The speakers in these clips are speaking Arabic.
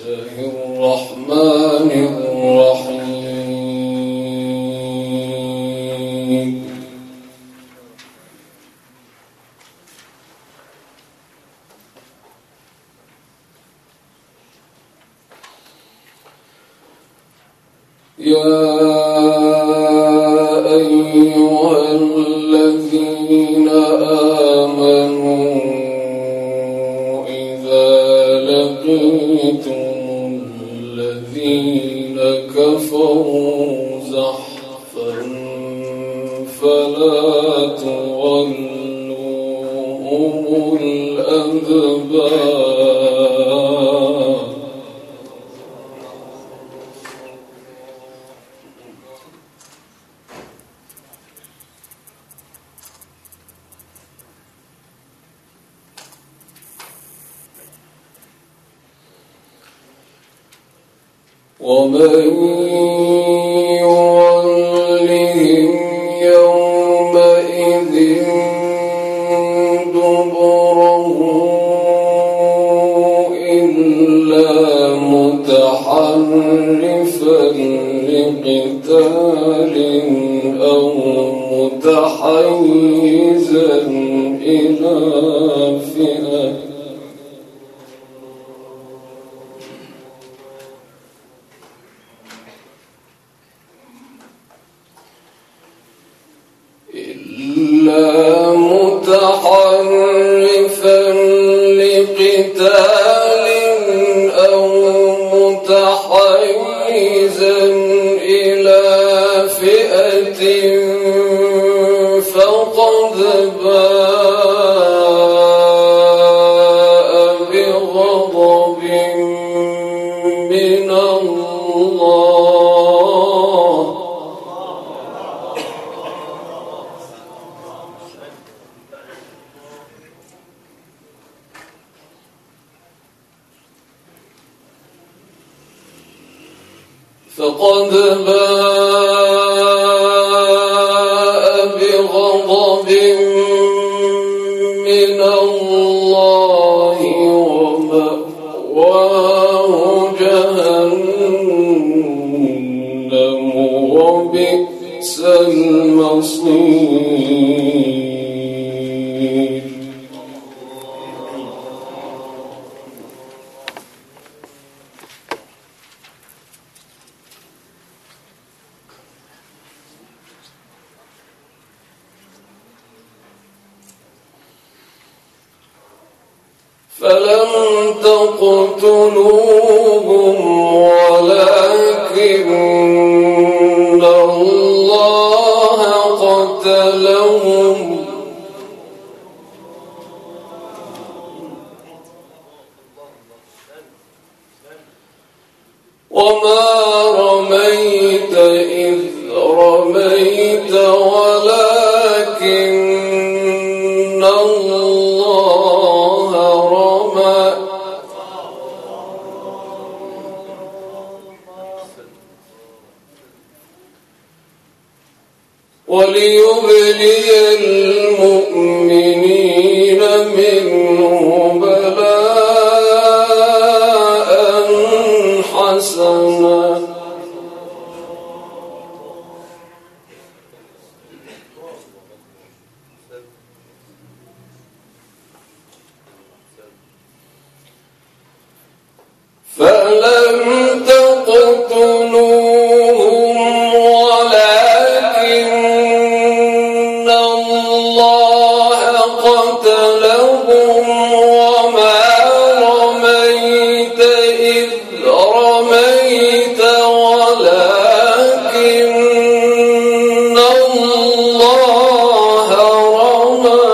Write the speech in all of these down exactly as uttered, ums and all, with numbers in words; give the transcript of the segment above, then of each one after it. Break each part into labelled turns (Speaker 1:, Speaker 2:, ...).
Speaker 1: الرحمن الرحيم. يا أيها الذين آمنوا إذا لقيتم الذين كفروا زحفا فلا تولوهم الأدبار. ومن يولهم يومئذ دبره إلا متحرفا لقتال أو متحيزا إلى فئة إلا متحرفا لقتال أو متحيزا إلى فئة فقد باء بغضب من الله فقد باء بغضب من الله ومأواه جهنم وبئس المصير. فلم تقتلوهم ولكن الله قتلهم وما رميت إذ رميت ولكن الله رمى وليبلي المؤمنين منه بلاء حسنا فلم تقتلوهم ولكن الله قتلهم وما رميت إذ رميت ولكن الله رمى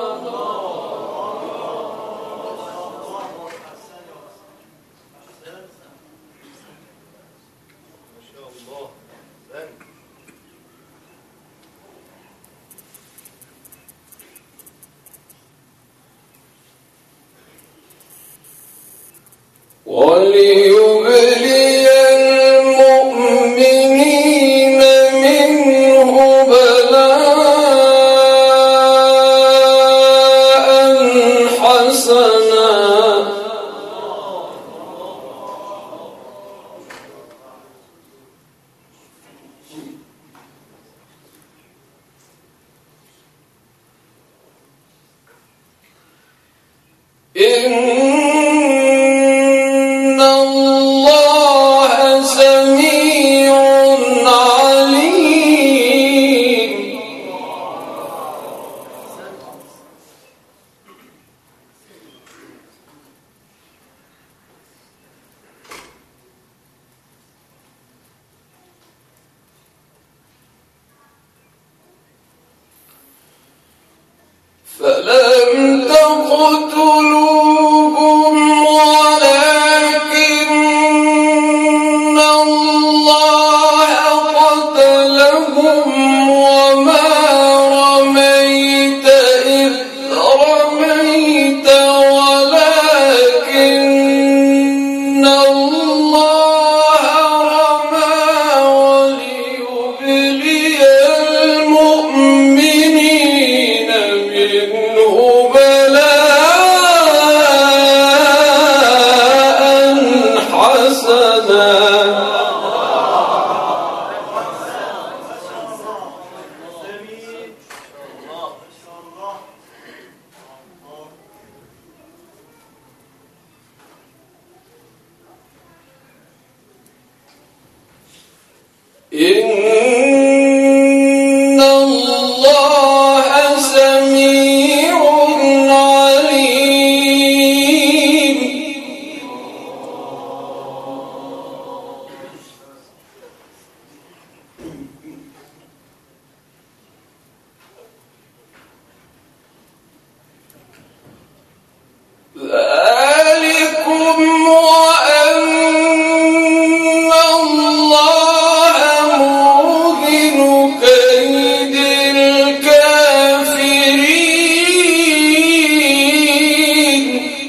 Speaker 1: وليبلي المؤمنين منه بلاء حسنا إن الله سميع عليم. فلم تقتلوهم ولكن الله قتلهم وما رميت إذ رميت ولكن الله رمى وليبلي المؤمنين منه بلاء حسنا. إن الله سميع عليم. ذلكم وأن الله موهن كيد الكافرين.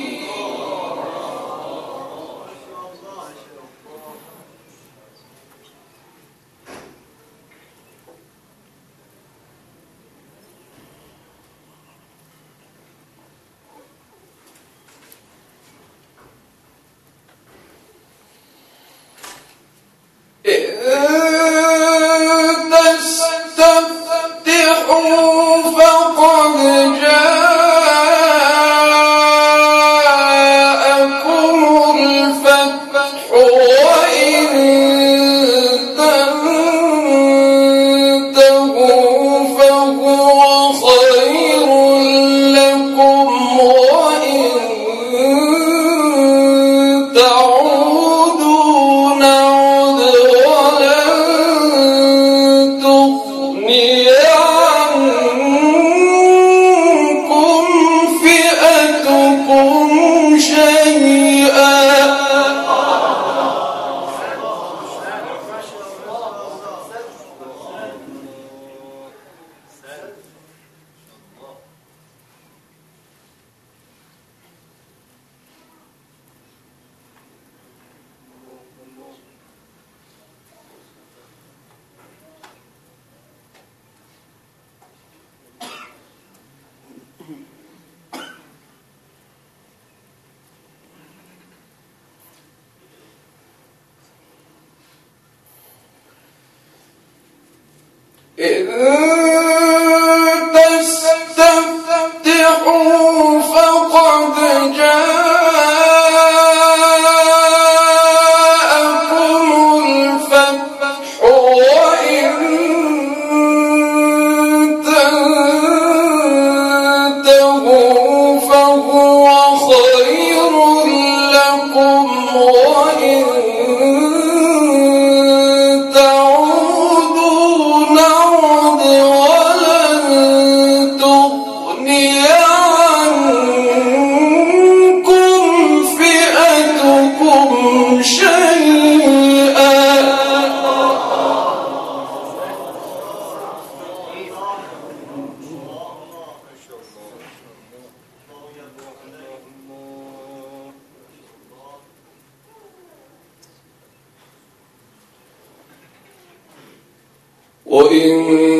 Speaker 1: تستفتحوا فقد جاءكم الفتح وإن تنتهوا فهو خير لكم وإن تعودوا نعد ولن تغني عنكم فئتكم شيئا. إذ تستفتحوا فقد جاءكم الفتح وإن تنتهوا فهو خير لكم وإن تعودوا نعد ولن تغني عنكم فئتكم شيئا. وإن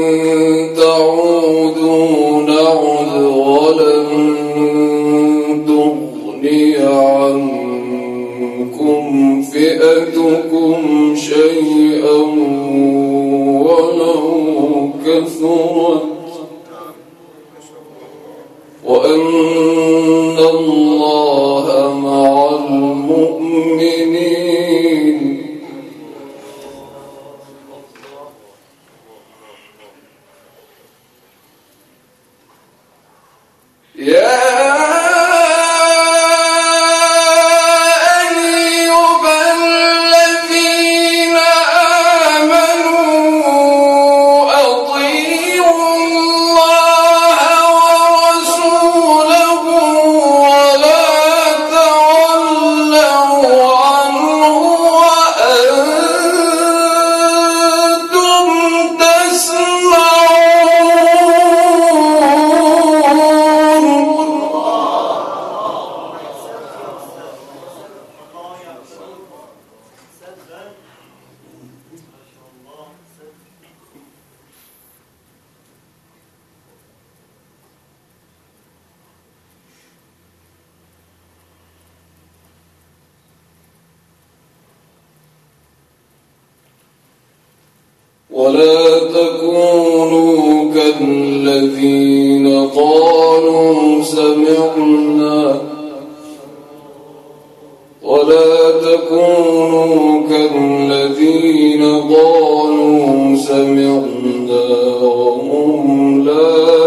Speaker 1: تعودوا نعد ولن تغني عنكم فئتكم شيئا ولو كثرت وأن الله ولا تكونوا كالذين قالوا سمعنا ولا تكونوا كالذين قالوا سمعنا وهم لا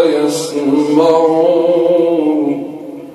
Speaker 1: يسمعون.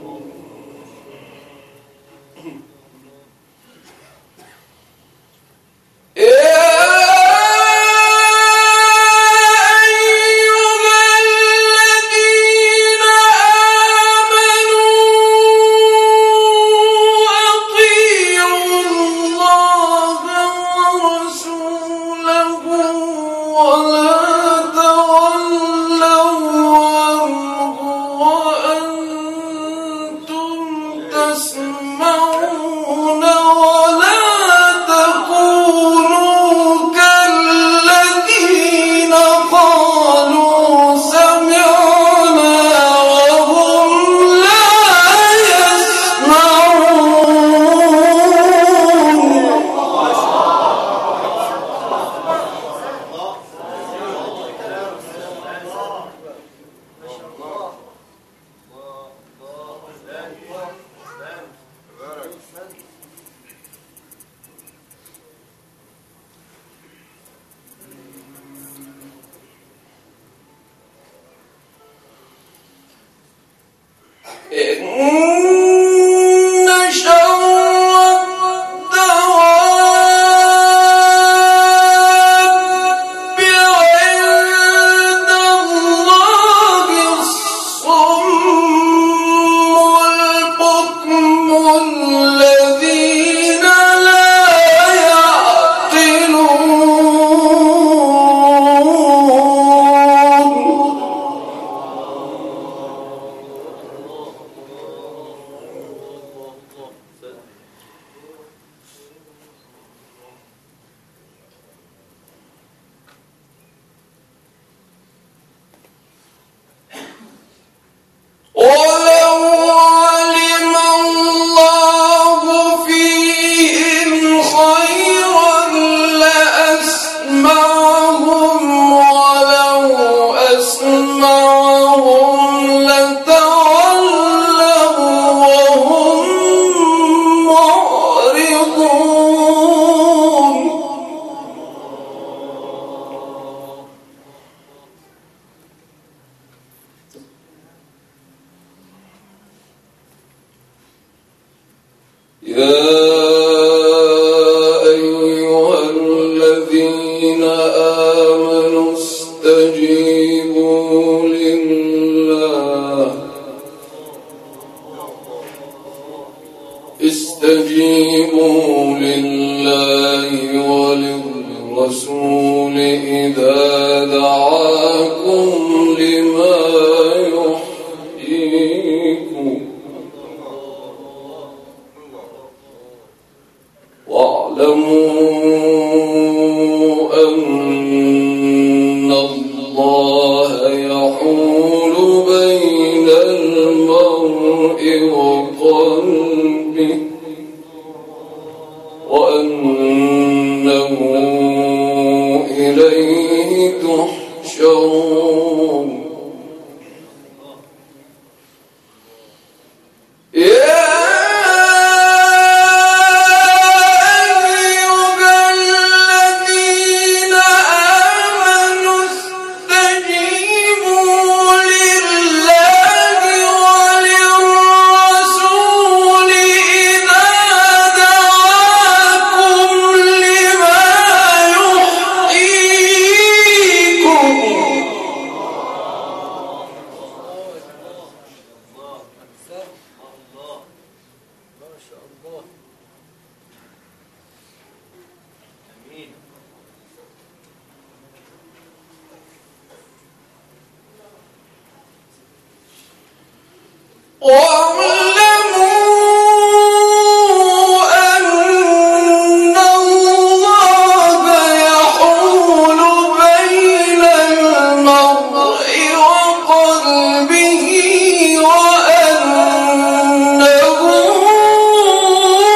Speaker 1: استجيبوا لله وللرسول إذا دعاكم لما يحييكم واعلموا أن الله يحول بين المرء وقلبه وأنه إليه تحشرون.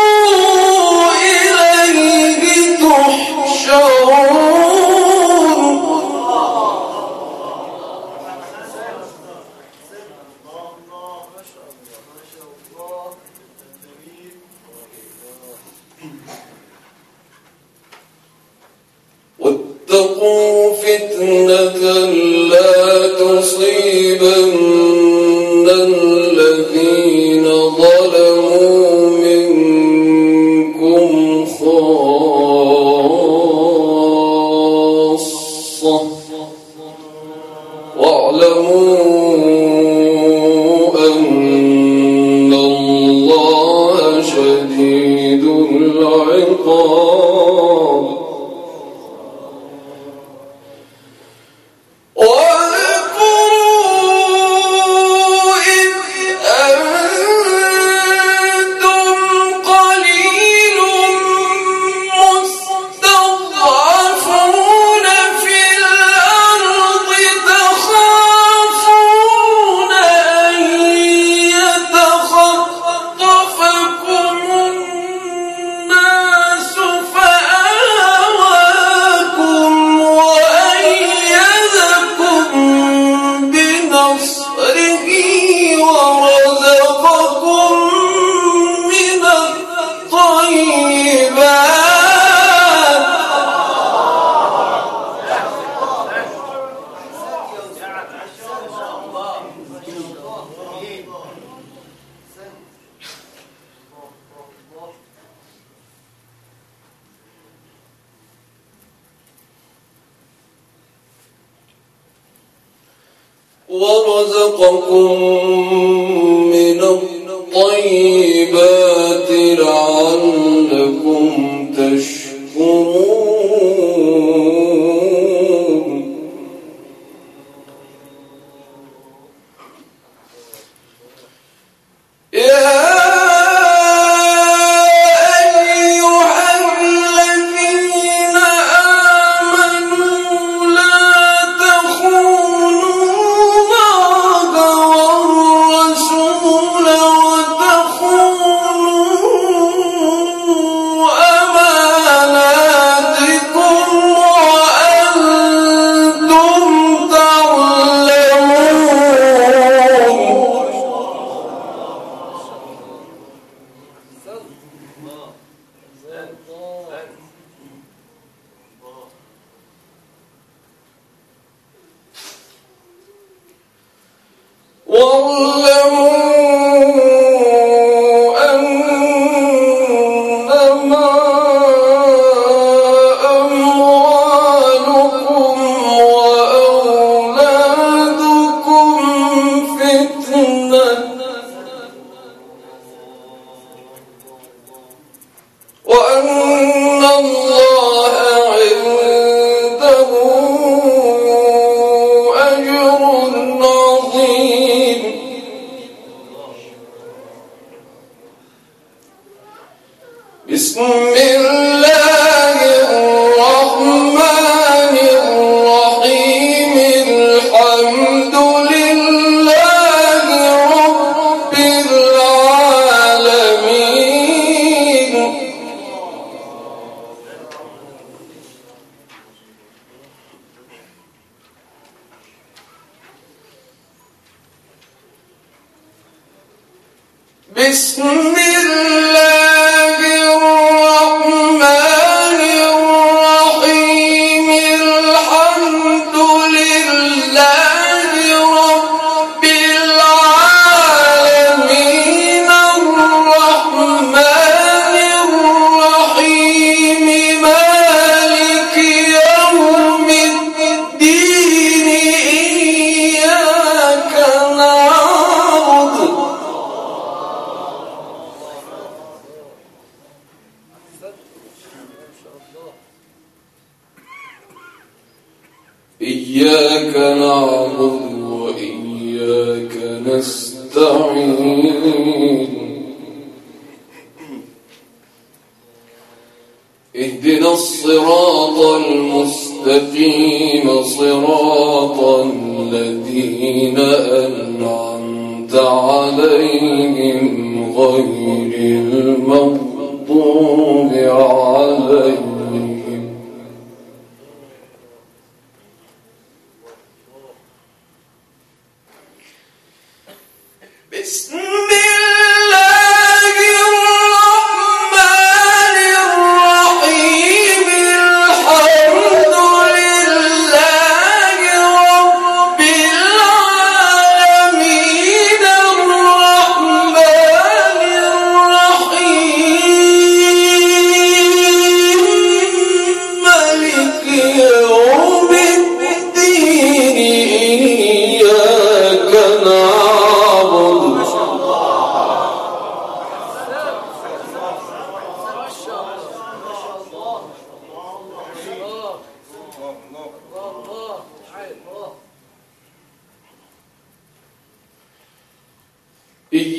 Speaker 1: شرور واتقوا فتنة لا تصيبن الذين ظلموا منكم خاصة واعلموا أن الله شديد العقاب. ورزقكم من الطيبات لعلكم تشكرون. يا بسم الله الرحمن الرحيم الحمد لله رب العالمين بسم الله الرحمن الرحيم الحمد لله رب العالمين الرحمن الرحيم مالك يوم الدين إياك نعبد إياك نعبد وإياك نستعين اهدنا الصراط المستقيم صراط الذين أنعمت عليهم غير المغضوب عليهم بسم الله الرحمن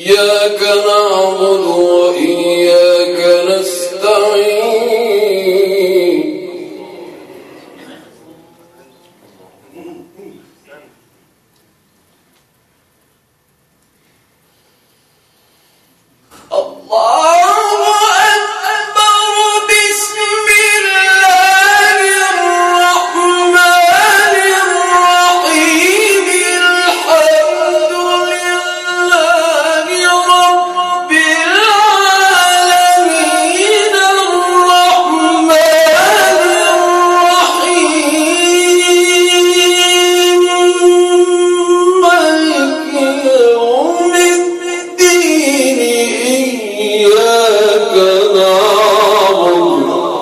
Speaker 1: إياك نعبد وإياك نستعين الله أكبر بسم الله الرحمن الرحيم الحمد لله رب العالمين الرحمن الرحيم مالك يوم الدين إياك نعبد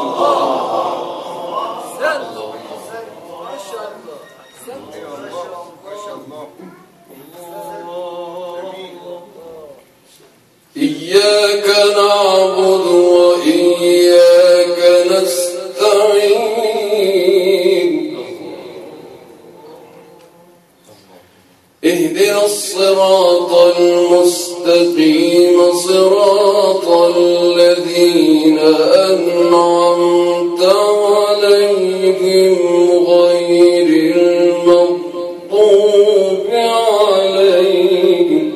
Speaker 1: إياك نعبد وإياك نستعين اهدنا الصراط المستقيم صراط الذين أنعمت عليهم غير المغضوب عليهم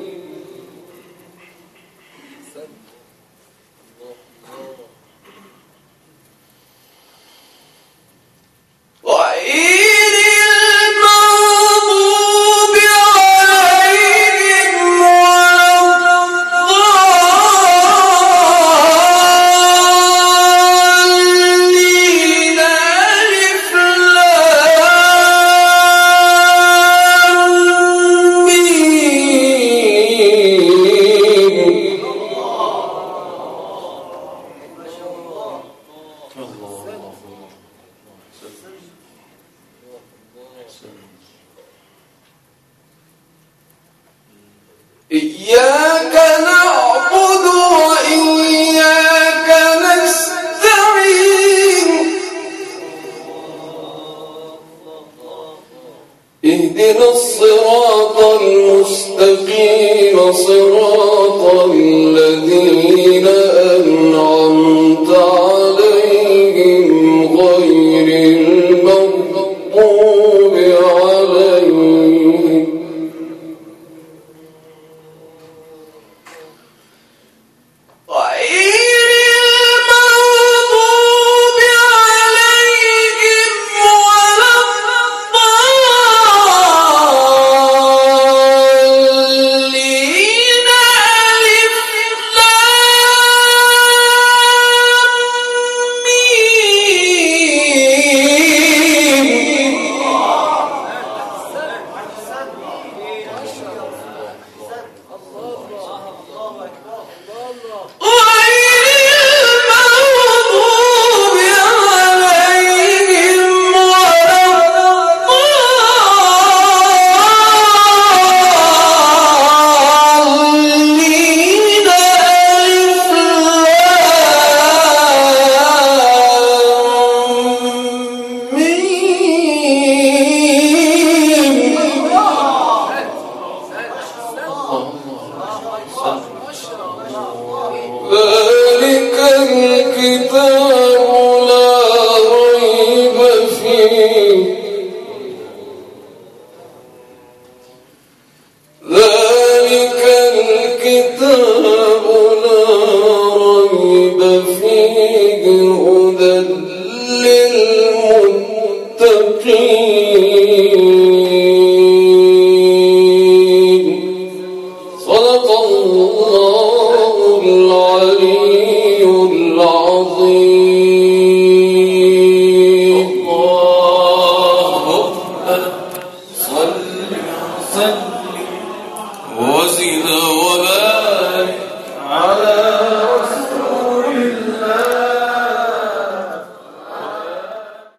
Speaker 1: غير المغضوب عليهم ولا الضالين ألف لام ميم إياك نعبد وإياك نستعين اهدنا الصراط المستقيم صراط الذين أنعمت عليهم غير المغضوب عليهم غير المغضوب عليهم ولا الضالين ألف لام ذلك الكتاب لا ريب فيه ذلك الكتاب لا ريب فيه هدى للمتقين صدق الله العلي العظيم. اللهم صل وسلم